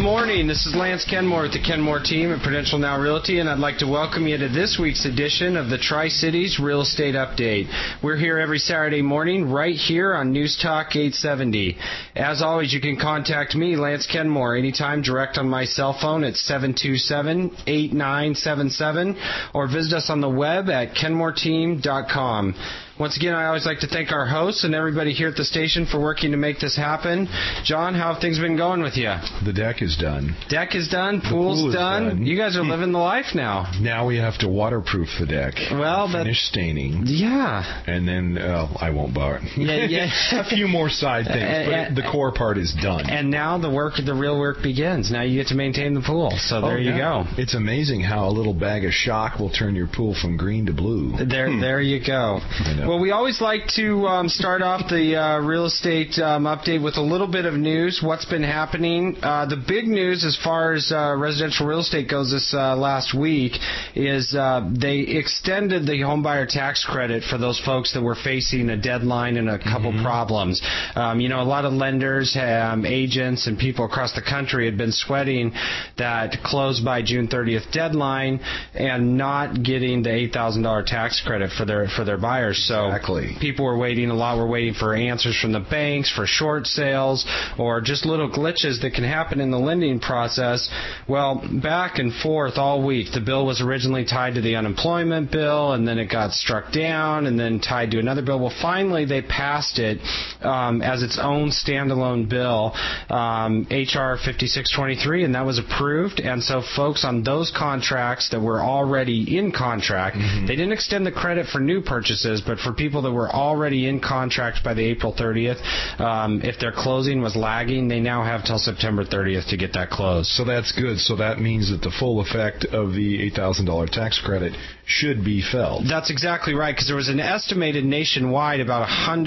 morning. This is Lance Kenmore with the Kenmore team at Prudential Now Realty, and I'd like to welcome you to this week's edition of the Tri-Cities Real Estate Update. We're here every Saturday morning right here on News Talk 870. As always, you can contact me, Lance Kenmore, anytime direct on my cell phone at 727-8977 or visit us on the web at kenmoreteam.com. Once again, I always like to thank our hosts and everybody here at the station for working to make this happen. John, how have things been going with you? The deck is done. Deck is done. Pool's done. You guys are living the life now. Now we have to waterproof the deck. Well, finish staining. Yeah. And then I won't bother. Yeah. A few more side things, but the core part is done. And now the real work begins. Now you get to maintain the pool. So there you go. It's amazing how a little bag of shock will turn your pool from green to blue. There you go. Well, we always like to start off the real estate update with a little bit of news, what's been happening. The big news as far as residential real estate goes this last week is they extended the homebuyer tax credit for those folks that were facing a deadline and a couple problems. A lot of lenders, agents, and people across the country had been sweating that close by June 30th deadline and not getting the $8,000 tax credit for their buyers. So people were waiting. A lot were waiting for answers from the banks, for short sales, or just little glitches that can happen in the lending process. Well, back and forth all week. The bill was originally tied to the unemployment bill, and then it got struck down, and then tied to another bill. Well, finally they passed it as its own standalone bill, H.R. 5623, and that was approved. And so folks on those contracts that were already in contract, they didn't extend the credit for new purchases, but for people that were already in contract by the April 30th, if their closing was lagging, they now have till September 30th to get that closed. So that's good. So that means that the full effect of the $8,000 tax credit should be felt. That's exactly right, because there was an estimated nationwide about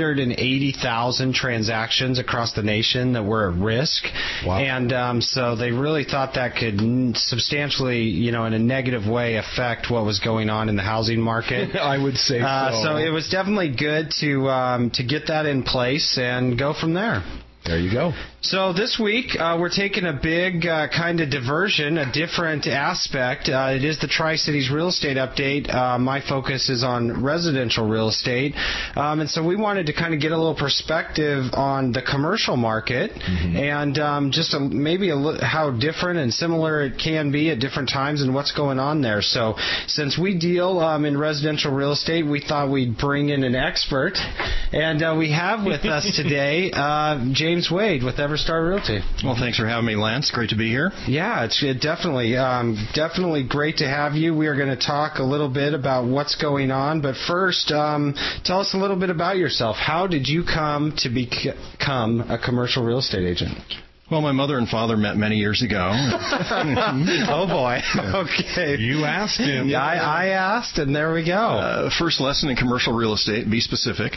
180,000 transactions across the nation that were at risk. Wow. And so they really thought that could substantially, in a negative way, affect what was going on in the housing market. I would say so. So it was definitely good to get that in place and go from there. There you go. So this week, we're taking a big kind of diversion, a different aspect. It is the Tri-Cities Real Estate Update. My focus is on residential real estate. And so we wanted to kind of get a little perspective on the commercial market and just how different and similar it can be at different times and what's going on there. So since we deal in residential real estate, we thought we'd bring in an expert. And we have with us today James Wade with Everstar Realty. Well, thanks for having me, Lance. Great to be here. Yeah, it's definitely great to have you. We are going to talk a little bit about what's going on, but first, tell us a little bit about yourself. How did you come to become a commercial real estate agent? Well, my mother and father met many years ago. Oh, boy. Okay. You asked him. Yeah, I asked, and there we go. First lesson in commercial real estate, be specific.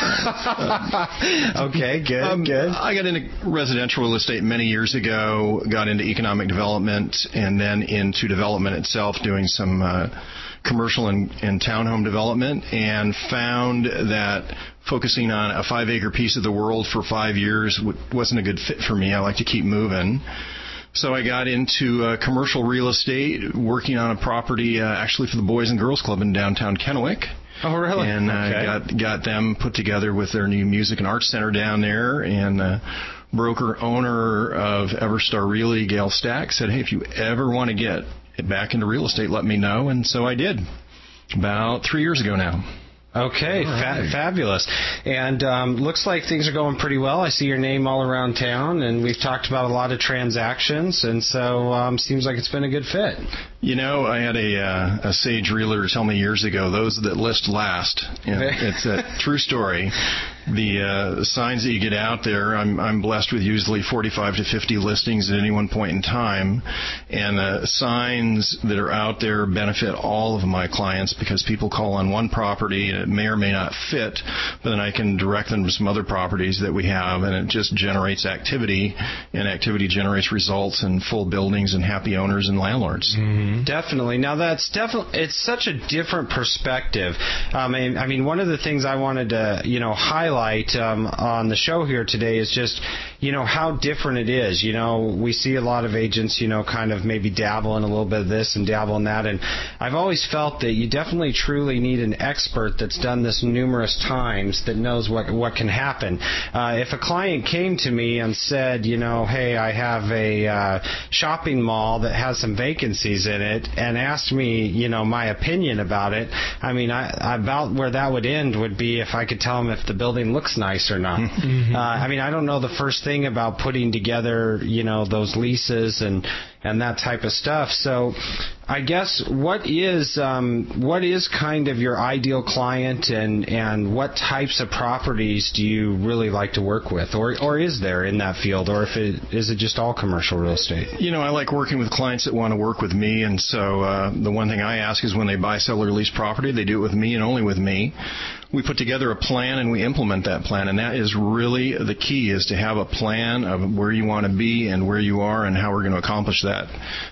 Okay, good. I got into residential real estate many years ago, got into economic development, and then into development itself, doing some commercial and townhome development, and found that focusing on a 5-acre piece of the world for 5 years wasn't a good fit for me. I like to keep moving. So I got into commercial real estate, working on a property actually for the Boys and Girls Club in downtown Kennewick. Oh, really? And got them put together with their new music and arts center down there. And broker-owner of Everstar Realty, Gail Stack, said, hey, if you ever want to get back into real estate, let me know. And so I did, about 3 years ago now. Okay, right. Fabulous. And looks like things are going pretty well. I see your name all around town, and we've talked about a lot of transactions, and so seems like it's been a good fit. I had a sage realtor tell me years ago, those that list last. It's a true story. The signs that you get out there, I'm blessed with usually 45 to 50 listings at any one point in time, and the signs that are out there benefit all of my clients because people call on one property and it may or may not fit, but then I can direct them to some other properties that we have, and it just generates activity, and activity generates results and full buildings and happy owners and landlords. Mm-hmm. Definitely. Now it's such a different perspective. I mean, one of the things I wanted to, highlight highlight on the show here today is just, how different it is. We see a lot of agents, kind of maybe dabble in a little bit of this and dabble in that. And I've always felt that you definitely truly need an expert that's done this numerous times that knows what can happen. If a client came to me and said, hey, I have a shopping mall that has some vacancies in it, and asked me, my opinion about it, I mean, about where that would end would be if I could tell them if the building looks nice or not. I mean, I don't know the first thing about putting together, those leases and that type of stuff. So I guess what is kind of your ideal client, and what types of properties do you really like to work with, or is there in that field, or is it just all commercial real estate? I like working with clients that want to work with me, and so the one thing I ask is when they buy, sell, or lease property, they do it with me and only with me. We put together a plan and we implement that plan, and that is really the key, is to have a plan of where you want to be and where you are and how we're going to accomplish that.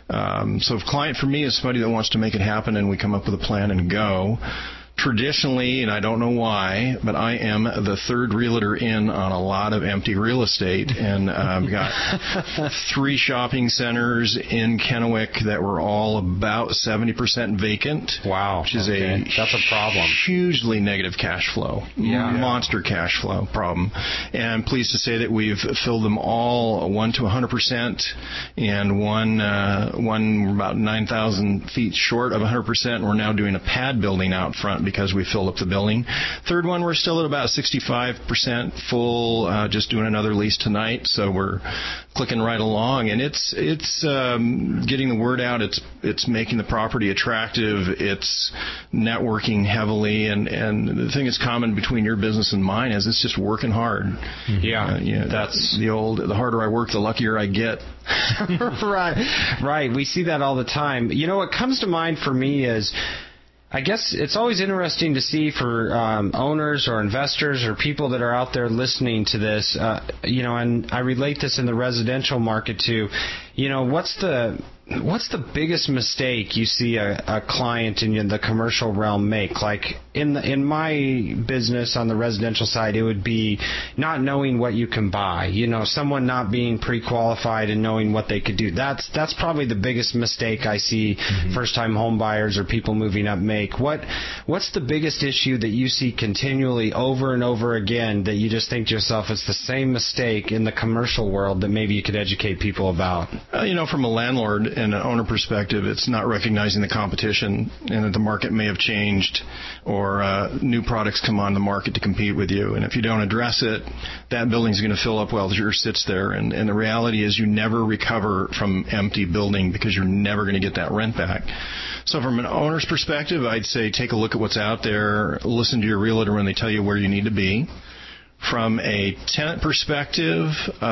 So if client for me is somebody that wants to make it happen, and we come up with a plan and go. Traditionally, and I don't know why, but I am the third realtor in on a lot of empty real estate, and I've got 3 shopping centers in Kennewick that were all about 70% vacant. Wow. Which is that's a problem. Hugely negative cash flow. Yeah. Monster cash flow problem. And I'm pleased to say that we've filled them all, one to 100%, and one about 9,000 feet short of 100%. We're now doing a pad building out front because we filled up the building. Third one, we're still at about 65% full, just doing another lease tonight, so we're clicking right along. And it's getting the word out. It's making the property attractive. It's networking heavily, and the thing that's common between your business and mine is it's just working hard. Yeah, that's the harder I work, the luckier I get. Right. We see that all the time. What comes to mind for me is, I guess it's always interesting to see for owners or investors or people that are out there listening to this, and I relate this in the residential market too. What's the biggest mistake you see a client in the commercial realm make? Like in my business on the residential side, it would be not knowing what you can buy. Someone not being pre-qualified and knowing what they could do. That's probably the biggest mistake I see first-time home buyers or people moving up make. What's the biggest issue that you see continually over and over again that you just think to yourself, it's the same mistake in the commercial world that maybe you could educate people about? From a landlord and an owner perspective, it's not recognizing the competition and that the market may have changed, or new products come on the market to compete with you. And if you don't address it, that building's going to fill up while yours sits there. And the reality is you never recover from empty building because you're never going to get that rent back. So from an owner's perspective, I'd say take a look at what's out there, listen to your realtor when they tell you where you need to be. From a tenant perspective,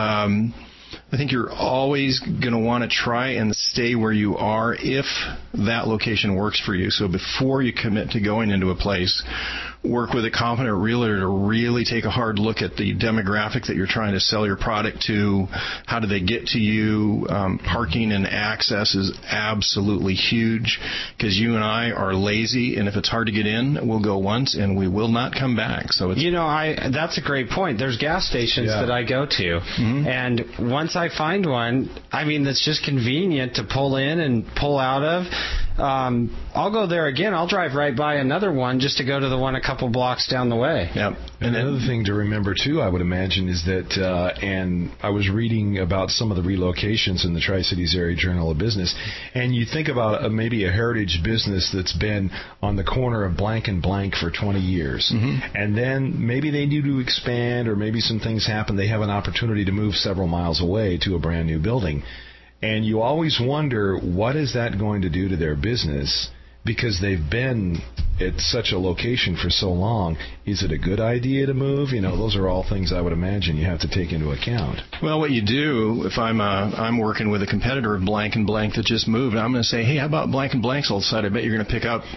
I think you're always going to want to try and stay where you are if that location works for you. So before you commit to going into a place, work with a competent realtor to really take a hard look at the demographic that you're trying to sell your product to. How do they get to you? Parking and access is absolutely huge, because you and I are lazy, and if it's hard to get in, we'll go once and we will not come back. So it's, that's a great point. There's gas stations that I go to, and once I find one, that's just convenient to pull in and pull out of. I'll go there again. I'll drive right by another one just to go to the one a couple blocks down the way. Yep. And another thing to remember, too, I would imagine, is that, and I was reading about some of the relocations in the Tri-Cities Area Journal of Business, and you think about maybe a heritage business that's been on the corner of blank and blank for 20 years, and then maybe they need to expand, or maybe some things happen. They have an opportunity to move several miles away to a brand new building. And you always wonder, what is that going to do to their business? Because they've been at such a location for so long. Is it a good idea to move? Those are all things I would imagine you have to take into account. Well, what you do, if I'm working with a competitor of blank and blank that just moved, I'm going to say, hey, how about blank and blank's old site? I bet you're going to pick up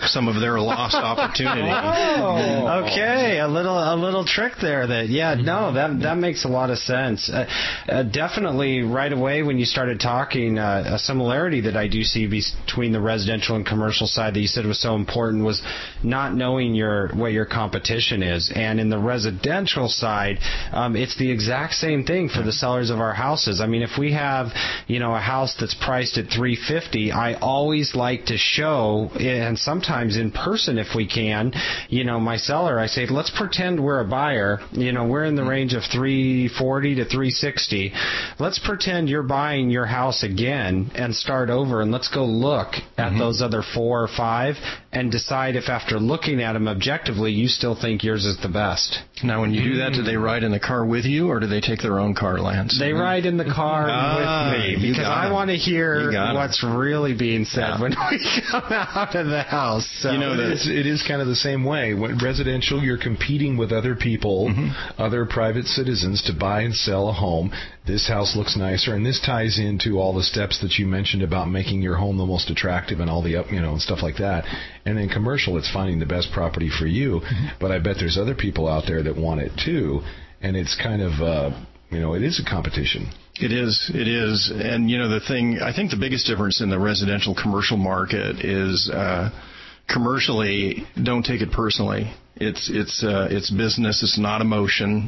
some of their lost opportunity. Oh, okay, a little trick there. That makes a lot of sense. Definitely, right away when you started talking, a similarity that I do see between the residential and commercial side that you said was so important was not knowing what your competition is. And in the residential side, it's the exact same thing for the sellers of our houses. I mean, if we have, a house that's priced at $350, I always like to show, and sometimes in person if we can, my seller, I say, let's pretend we're a buyer. We're in the range of $340 to $360. Let's pretend you're buying your house again and start over, and let's go look at those other 4 or 5 and decide if after looking at them objectively you still think yours is the best. Now, when you do that, do they ride in the car with you, or do they take their own car, Lance? They ride in the car with me because I want to hear what's really being said when we come out of the house. So. It is kind of the same way. When residential, you're competing with other people, other private citizens to buy and sell a home. This house looks nicer, and this ties into all the steps that you mentioned about making your home the most attractive and all the and stuff like that. And then commercial, it's finding the best property for you. But I bet there's other people out there that want it too, and it's kind of it is a competition. It is. And I think the biggest difference in the residential commercial market is commercially, don't take it personally. It's business. It's not emotion.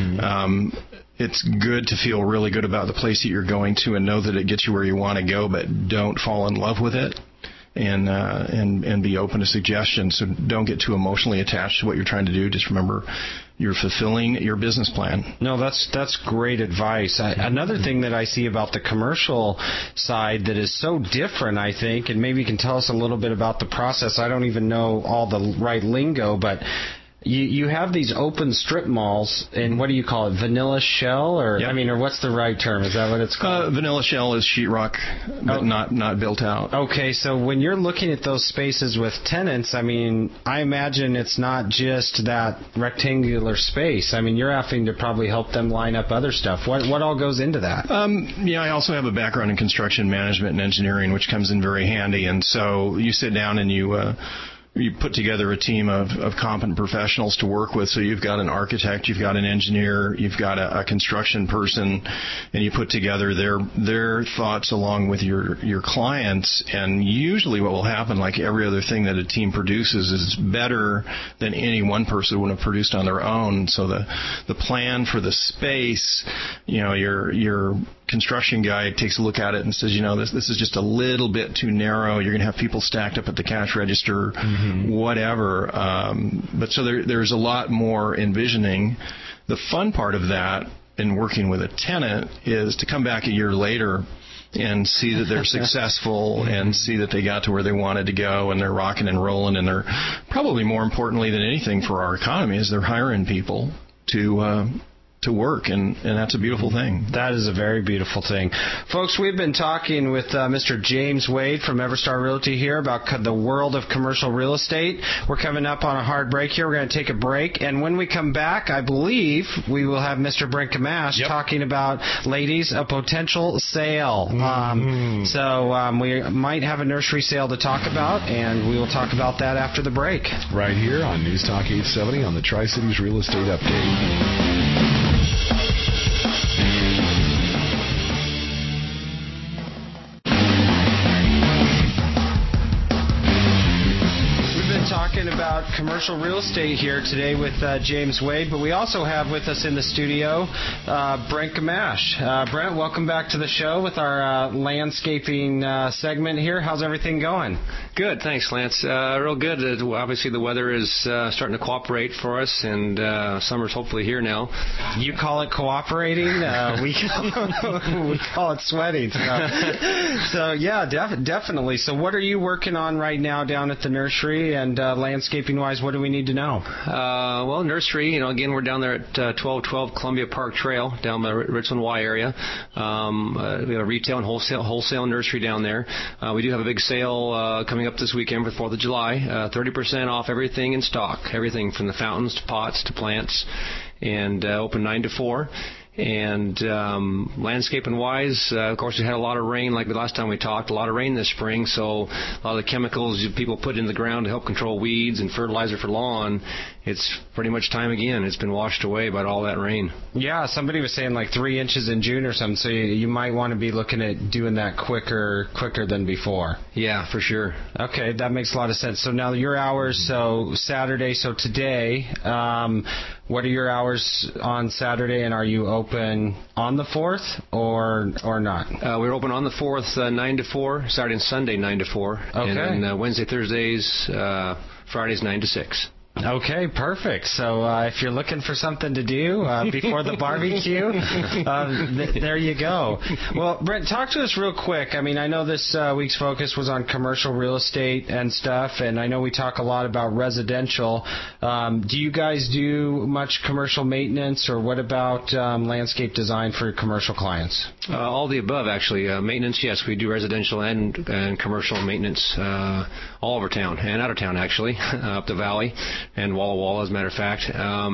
It's good to feel really good about the place that you're going to and know that it gets you where you want to go, but don't fall in love with it. And be open to suggestions. So don't get too emotionally attached to what you're trying to do. Just remember, you're fulfilling your business plan. No, that's great advice. Another thing that I see about the commercial side that is so different, I think, and maybe you can tell us a little bit about the process. I don't even know all the right lingo, but you have these open strip malls, and what do you call it? Vanilla shell, or or what's the right term? Is that what it's called? Vanilla shell is sheetrock, but not built out. Okay, so when you're looking at those spaces with tenants, I imagine it's not just that rectangular space. You're having to probably help them line up other stuff. What all goes into that? I also have a background in construction management and engineering, which comes in very handy. And so you sit down and you put together a team of competent professionals to work with. So you've got an architect, you've got an engineer, you've got a construction person, and you put together their thoughts along with your clients. And usually what will happen, like every other thing that a team produces, is better than any one person would have produced on their own. So the plan for the space, your construction guy takes a look at it and says, this is just a little bit too narrow. You're going to have people stacked up at the cash register, whatever. But so there's a lot more envisioning. The fun part of that in working with a tenant is to come back a year later and see that they're successful and see that they got to where they wanted to go and they're rocking and rolling, and they're probably more importantly than anything for our economy is they're hiring people to work, and that's a beautiful thing. That is a very beautiful thing. Folks, we've been talking with Mr. James Wade from Everstar Realty here about the world of commercial real estate. We're coming up on a hard break here. We're going to take a break, and when we come back, I believe we will have Mr. Brent Gamache talking about, ladies, a potential sale. So we might have a nursery sale to talk about, and we will talk about that after the break. Right here on News Talk 870 on the Tri-Cities Real Estate Update. Talking about commercial real estate here today with James Wade, but we also have with us in the studio Brent Gamache. Brent, welcome back to the show with our landscaping segment here. How's everything going? Good, thanks, Lance. Real good. Obviously, the weather is starting to cooperate for us, and summer's hopefully here now. You call it cooperating? We call it sweating. So yeah, definitely. So what are you working on right now down at the nursery, and landscaping-wise, what do we need to know? Well, nursery, again, we're down there at 1212 Columbia Park Trail down by Richland Y area. We have a retail and wholesale nursery down there. We do have a big sale coming up this weekend for 4th of July. 30% off everything in stock, everything from the fountains to pots to plants, and open 9 to 4. And landscaping wise, of course, we had a lot of rain, like the last time we talked, a lot of rain this spring. So a lot of the chemicals people put in the ground to help control weeds and fertilizer for lawn, it's pretty much time again. It's been washed away by all that rain. Yeah, somebody was saying like 3 inches in June or something. So you might want to be looking at doing that quicker than before. Yeah, for sure. Okay, that makes a lot of sense. So now your hours, so Saturday, so today, what are your hours on Saturday, and are you open on the 4th or not? We're open on the 4th, 9 to 4, Saturday and Sunday, 9 to 4. Okay. And then Wednesday, Thursdays, Fridays, 9 to 6. Okay, perfect. So if you're looking for something to do before the barbecue, there you go. Well, Brent, talk to us real quick. I mean, I know this week's focus was on commercial real estate and stuff, and I know we talk a lot about residential. Do you guys do much commercial maintenance, or what about landscape design for commercial clients? All the above, actually. Maintenance, yes, we do residential and commercial maintenance all over town and out of town, actually, up the valley. And Walla Walla, as a matter of fact.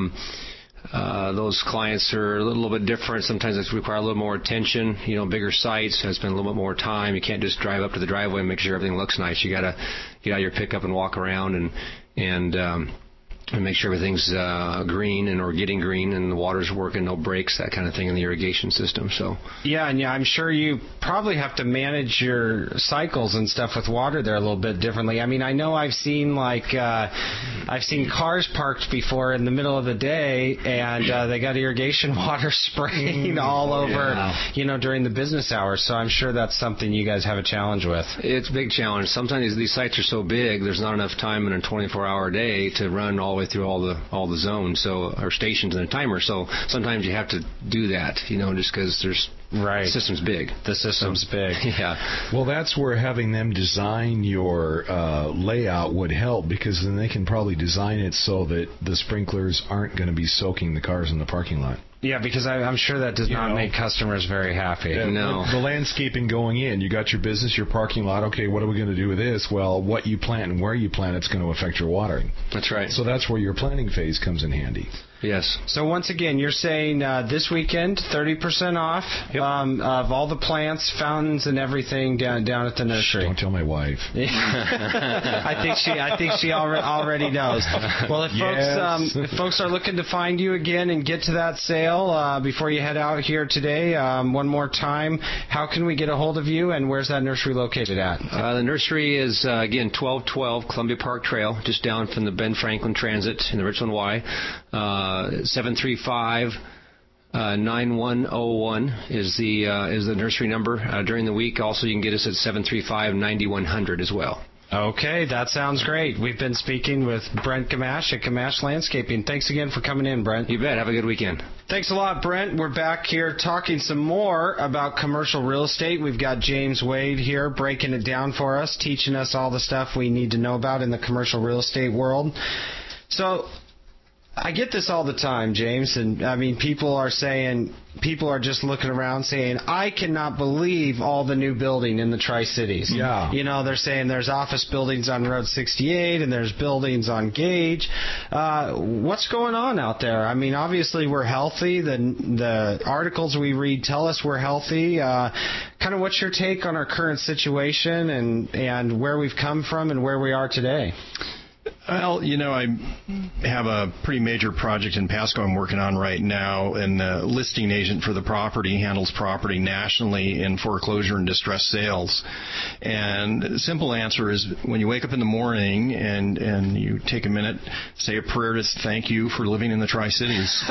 Those clients are a little bit different. Sometimes they require a little more attention, bigger sites, spend a little bit more time. You can't just drive up to the driveway and make sure everything looks nice. You got to get out of your pickup and walk around and make sure everything's green or getting green and the water's working, no breaks, that kind of thing in the irrigation system. So yeah, I'm sure you probably have to manage your cycles and stuff with water there a little bit differently. I mean, I know I've seen cars parked before in the middle of the day, and they got irrigation water spraying all over, during the business hours. So I'm sure that's something you guys have a challenge with. It's a big challenge. Sometimes these sites are so big, there's not enough time in a 24-hour day to run all the way through all the zones, or stations and a timer. So sometimes you have to do that, just because there's the system's big. The system's big. Yeah. Well, that's where having them design your layout would help, because then they can probably design it so that the sprinklers aren't going to be soaking the cars in the parking lot. Yeah, because I'm sure that does not make customers very happy. Yeah, no. The landscaping going in, you got your business, your parking lot. Okay, what are we going to do with this? Well, what you plant and where you plant, it's going to affect your watering. That's right. So that's where your planning phase comes in handy. Yes. So once again, you're saying this weekend 30% off of all the plants, fountains, and everything down at the nursery. Don't tell my wife. I think she already knows. Well, if folks are looking to find you again and get to that sale before you head out here today, one more time, how can we get a hold of you, and where's that nursery located at? The nursery is again 1212 Columbia Park Trail, just down from the Ben Franklin Transit in the Richland Y. 735-9101 is the nursery number. During the week, also, you can get us at 735-9100 as well. Okay, that sounds great. We've been speaking with Brent Gamache at Gamache Landscaping. Thanks again for coming in, Brent. You bet. Have a good weekend. Thanks a lot, Brent. We're back here talking some more about commercial real estate. We've got James Wade here breaking it down for us, teaching us all the stuff we need to know about in the commercial real estate world. So I get this all the time, James, and I mean, people are just looking around saying, I cannot believe all the new building in the Tri-Cities. Yeah. They're saying there's office buildings on Road 68 and there's buildings on Gage. What's going on out there? I mean, obviously we're healthy. The articles we read tell us we're healthy. Kind of what's your take on our current situation and where we've come from and where we are today? Well, I have a pretty major project in Pasco I'm working on right now, and the listing agent for the property handles property nationally in foreclosure and distress sales. And the simple answer is, when you wake up in the morning and you take a minute, say a prayer to thank you for living in the Tri-Cities.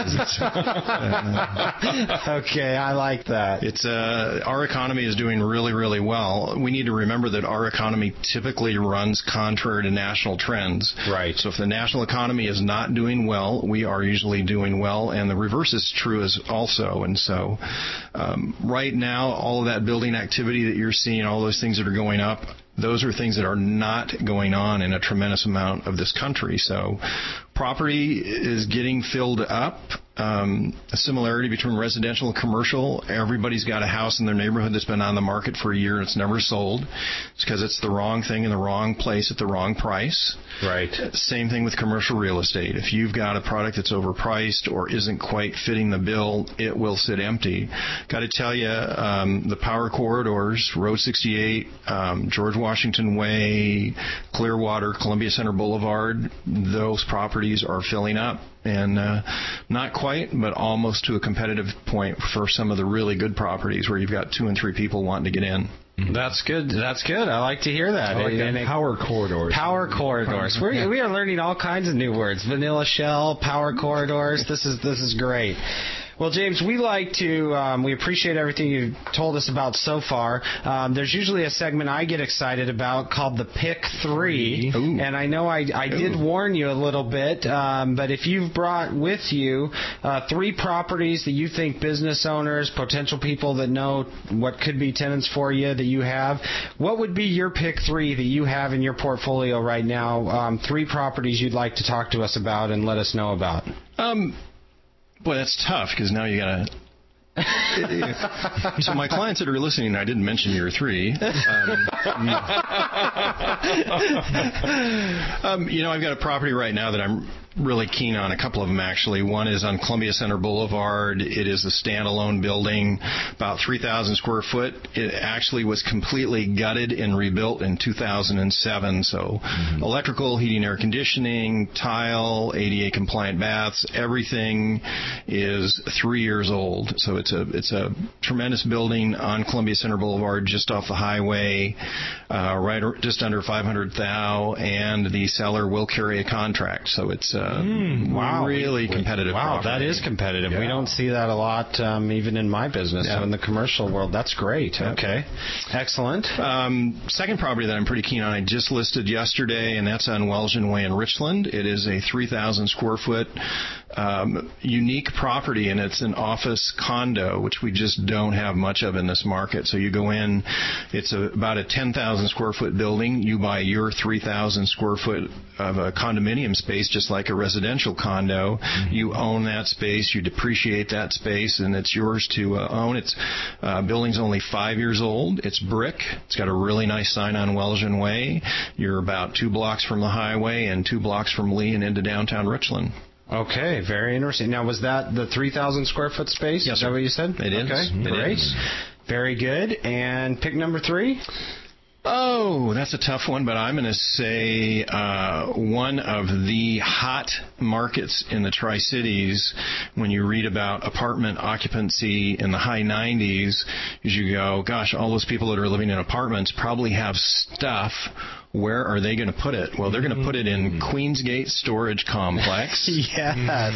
Okay, I like that. It's our economy is doing really, really well. We need to remember that our economy typically runs contrary to national trends. Right. So if the national economy is not doing well, we are usually doing well, and the reverse is true as also. And so right now, all of that building activity that you're seeing, all those things that are going up, those are things that are not going on in a tremendous amount of this country. So property is getting filled up. a similarity between residential and commercial. Everybody's got a house in their neighborhood that's been on the market for a year and it's never sold. It's because it's the wrong thing in the wrong place at the wrong price. Right. Same thing with commercial real estate. If you've got a product that's overpriced or isn't quite fitting the bill, it will sit empty. Got to tell you, the power corridors, Road 68, George Washington Way, Clearwater, Columbia Center Boulevard, those properties are filling up. And not quite, but almost to a competitive point for some of the really good properties where you've got 2 and 3 people wanting to get in. That's good. That's good. I like to hear that. I like that. Power corridors. Power corridors. We are learning all kinds of new words. Vanilla shell, power corridors. This is great. Well, James, we like to, we appreciate everything you've told us about so far. There's usually a segment I get excited about called the Pick 3. Ooh. And I know I did warn you a little bit, but if you've brought with you 3 properties that you think business owners, potential people that know what could be tenants for you that you have, what would be your Pick 3 that you have in your portfolio right now? 3 properties you'd like to talk to us about and let us know about. Boy, that's tough because now you got to. So my clients that are listening, I didn't mention your 3. I've got a property right now that I'm really keen on, a couple of them actually. One is on Columbia Center Boulevard. It is a standalone building, about 3,000 square foot. It actually was completely gutted and rebuilt in 2007. So electrical, heating, air conditioning, tile, ADA compliant baths, everything is 3 years old. So it's a tremendous building on Columbia Center Boulevard, just off the highway, just under 500 thou, and the seller will carry a contract. So it's really competitive. Wow, property. that is competitive. Yeah. We don't see that a lot, even in my business. Yeah. So in the commercial world, that's great. Yeah. Okay, excellent. Second property that I'm pretty keen on, I just listed yesterday, and that's on Welshon Way in Richland. It is a 3,000 square foot unique property, and it's an office condo, which we just don't have much of in this market. So you go in, it's about a 10,000 square foot building. You buy your 3,000 square foot of a condominium space, just like a residential condo. You own that space, you depreciate that space, and it's yours to own. It's building's only 5 years old. It's brick. It's got a really nice sign on Welshon Way. You're about 2 blocks from the highway and 2 blocks from Lee and into downtown Richland. Okay, very interesting. Now, was that the 3,000 square foot space? Yes, Is that sir. what you said? It is. Okay, It great. is. Very good. And pick number 3? Oh, that's a tough one, but I'm going to say one of the hot markets in the Tri-Cities. When you read about apartment occupancy in the high 90s, is you go, gosh, all those people that are living in apartments probably have stuff. Where are they going to put it? Well, they're going to put it in Queensgate Storage Complex. Yes.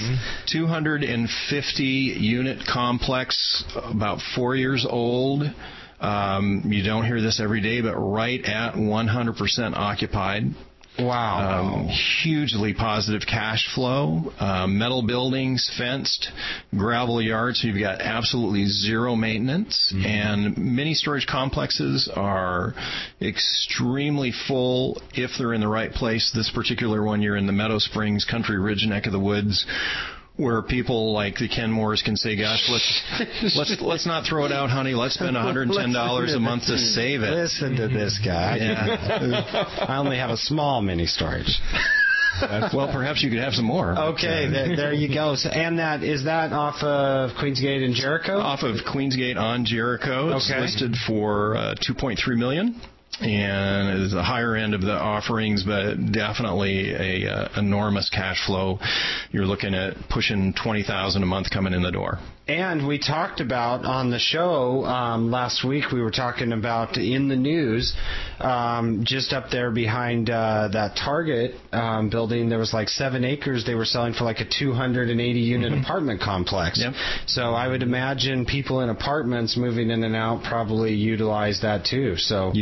250 unit complex, about 4 years old. You don't hear this every day, but right at 100% occupied. Wow. Hugely positive cash flow. Metal buildings, fenced, gravel yards, so you've got absolutely zero maintenance. And many storage complexes are extremely full if they're in the right place. This particular one, you're in the Meadow Springs, Country Ridge neck of the woods, where people like the Kenmores can say, "Gosh, let's not throw it out, honey. Let's spend $110 a month to save it." Listen to this guy. Yeah. I only have a small mini storage. Well, perhaps you could have some more. Okay, there you go. So, and is that off of Queensgate and Jericho? Off of Queensgate on Jericho. It's listed for $2.3 million. And it's the higher end of the offerings, but definitely a enormous cash flow. You're looking at pushing $20,000 a month coming in the door. And we talked about on the show last week, we were talking about in the news, just up there behind that Target building, there was like 7 acres they were selling for like a 280-unit apartment complex. Yep. So I would imagine people in apartments moving in and out probably utilize that too. So you bet.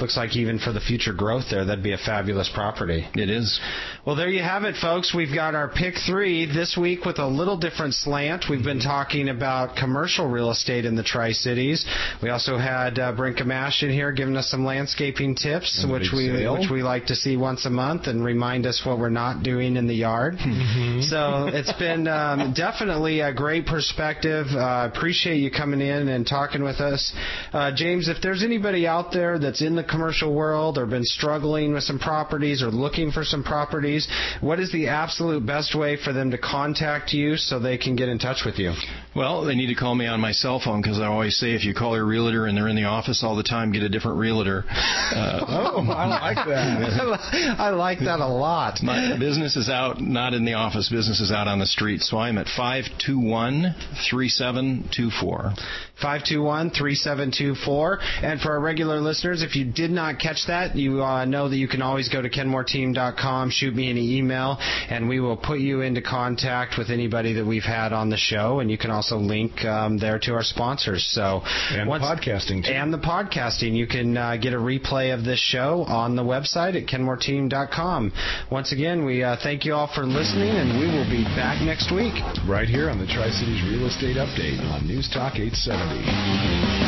looks like even for the future growth there, that'd be a fabulous property. It is. Well, there you have it, folks. We've got our pick 3 this week with a little different slant. We've been talking about commercial real estate in the Tri-Cities. We also had Brent Gamache in here giving us some landscaping tips, which we like to see once a month and remind us what we're not doing in the yard. So it's been definitely a great perspective. Appreciate you coming in and talking with us. James, if there's anybody out there that's in the commercial world or been struggling with some properties or looking for some properties, what is the absolute best way for them to contact you so they can get in touch with you? Well, they need to call me on my cell phone, because I always say if you call your realtor and they're in the office all the time, get a different realtor. I like that. I like that a lot. My business is out, not in the office. Business is out on the street. So I'm at 521-3724. 521-3724. And for our regular listeners, if you did not catch that, you know that you can always go to kenmoreteam.com, shoot me an email, and we will put you into contact with anybody that we've had on the show. And you can also link there to our sponsors. And podcasting, too. And the podcasting. You can get a replay of this show on the website at kenmoreteam.com. Once again, we thank you all for listening, and we will be back next week. Right here on the Tri-Cities Real Estate Update on News Talk 870.